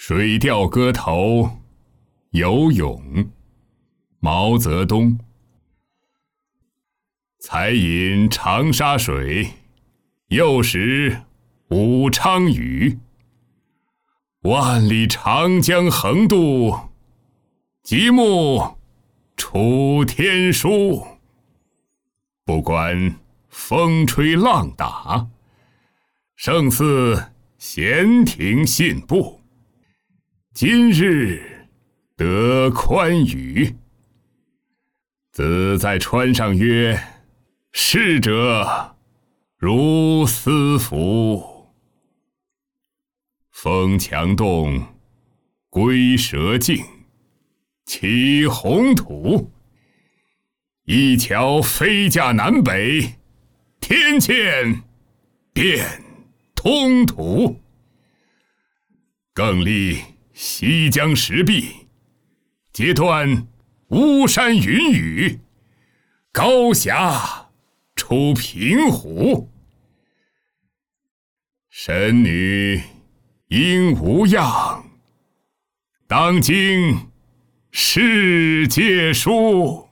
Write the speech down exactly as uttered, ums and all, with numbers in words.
水调歌头，游泳，毛泽东。才饮长沙水，又食武昌鱼。万里长江横渡，极目楚天舒。不管风吹浪打，胜似闲庭信步。今日得宽裕。子在川上曰：逝者如斯夫。风强动，龟蛇竞，起宏图。一桥飞架南北，天堑变通途。更立西江石壁，截断巫山云雨，高峡出平湖。神女应无恙，当今世界书。